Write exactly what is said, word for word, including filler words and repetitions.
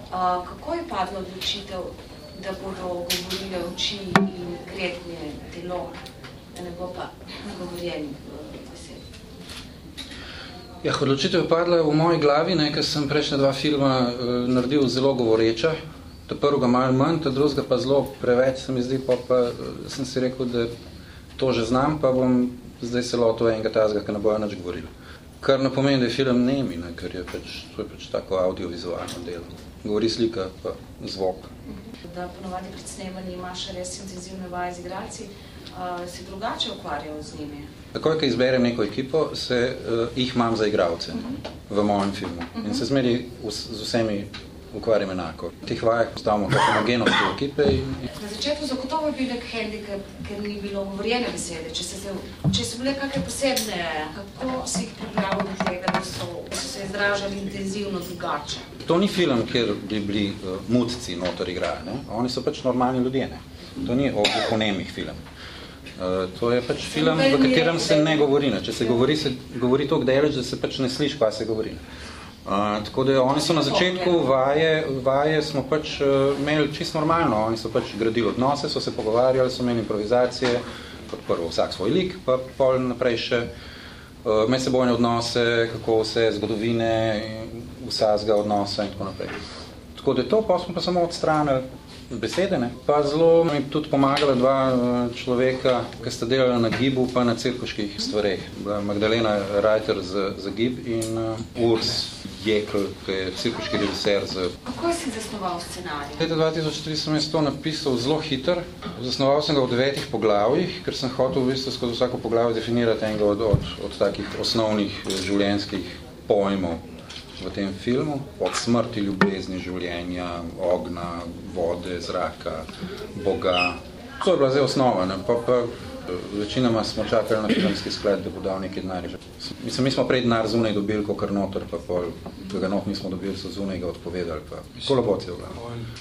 Uh, kako je padla odločitev, da bodo govorile oči in kretnje telo, da ne bo pa govorjenih besed? Ja, odločitev je padla v moji glavi, ne, ker sem prejšnja dva filma uh, naredil zelo govoreča. Ta prvega malo manj, ta drugega pa zelo preveč, se mi zdi, pa, pa sem si rekel, da to že znam, pa bom zdaj se lotil enega tazga, ki ne bojo nič govorili. Kar ne pomeni, da je film nemi, ne, ker je pač, to je pač tako audiovizualno delo. Govori slika, pa zvok. Da ponovadi pred snemanji imaš res intenzivne vaje z igralci, uh, si drugače ukvarjal z njimi? Takoj, ko izberem neko ekipo, se uh, jih imam za igralce uh-huh. v mojem filmu. Uh-huh. In se zmeri z vsemi ukvarjam enako. V teh vajah postavimo homogenost v ekipe. In... Na začetku zagotovo je bil nek handicap, ker ni bilo govorjene besede. Če, se, če so bile kakšne posebne, kako si jih pripravil do tega, da so, so se izražali intenzivno drugače? To ni film, kjer bi bili uh, mutci notor igrajo. Ne? Oni so pač normalni ljudje. Ne? To ni o gluhonemih film. Uh, to je pač film, v katerem se ne govori. Ne? Če se govori, se govori toliko deleč, da se pač ne sliši, kaj se govori. Uh, tako da oni so na začetku vaje, vaje smo pač uh, imeli čisto normalno. Oni so pač gradili odnose, so se pogovarjali, so imeli improvizacije, kot prvo vsak svoj lik, pa pol naprej še uh, medsebojne odnose, kako vse zgodovine, vsakega odnosa in tako naprej. Tako da to pa smo pa samo odstranili besede, ne. Pa zelo mi tudi pomagala dva človeka, ki sta delala na gibu pa na cirkuških stvareh. Magdalena Rajter za, za gib in uh, Urs Jekl, ki je cirkuški režiser. Za... Kako si zasnoval scenarij? Leta dva tisoč tri sem jaz to napisal zelo hiter. Zasnoval sem ga v devetih poglavjih, ker sem hotel v bistvu skozi vsako poglavje definirati enega od, od, od takih osnovnih življenjskih pojmov v tem filmu. Od smrti, ljubezni, življenja, ogna, vode, zraka, Boga. To je bila zdaj osnova, ne? Pa, pa večinoma smo čakali na filmski sklad, da bo dal nekaj denarja. Mislim, mi smo prej denar zunaj dobili, kakor noter, pa pol, ga not nismo dobili, so zunaj ga odpovedali, pa kolobocija v glavu.